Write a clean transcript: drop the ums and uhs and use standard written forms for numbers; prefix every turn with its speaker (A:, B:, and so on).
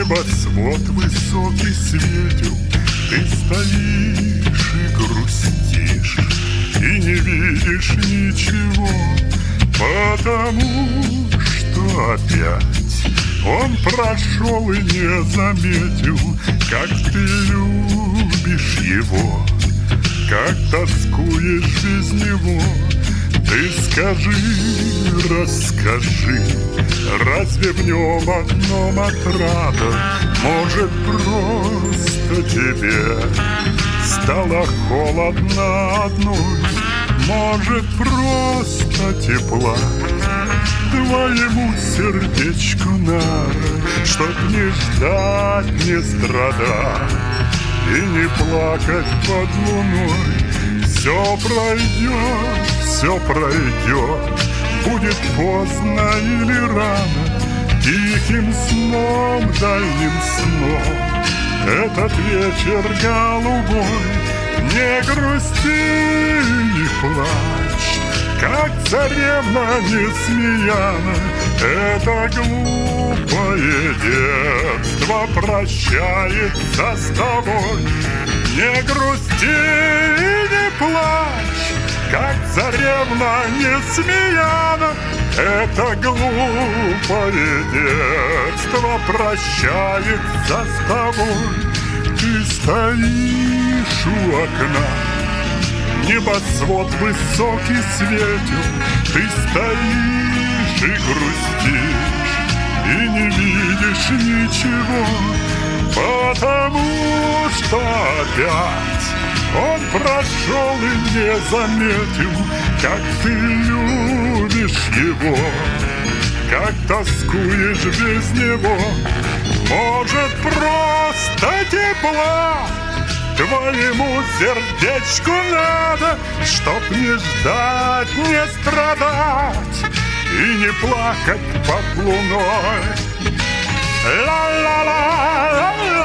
A: Небосвод высокий светил, ты стоишь и грустишь, и не видишь ничего, потому что опять он прошел и не заметил, как ты любишь его, как тоскуешь без него. Ты скажи, расскажи, разве в нем одном отрада? Может, просто тебе стало холодно одной? Может, просто тепла твоему сердечку надо, чтоб не ждать, не страдать и не плакать под луной? Все пройдет, все пройдет, будет поздно или рано, тихим сном, дальним сном этот вечер голубой. Не грусти, не плачь, как царевна Несмеяна, это глупое детство прощается с тобой. Не грусти, не плачь, как царевна Несмеяна, это глупое детство прощается с тобой. Ты стоишь у окна, небосвод высокий светил, ты стоишь и грустишь, и не видишь ничего, потому что опять он прошел и не заметил, как ты любишь его, как тоскуешь без него. Может, просто тепла твоему сердечку надо, чтоб не ждать, не страдать и не плакать под луной. Ла-ла-ла, ла-ла.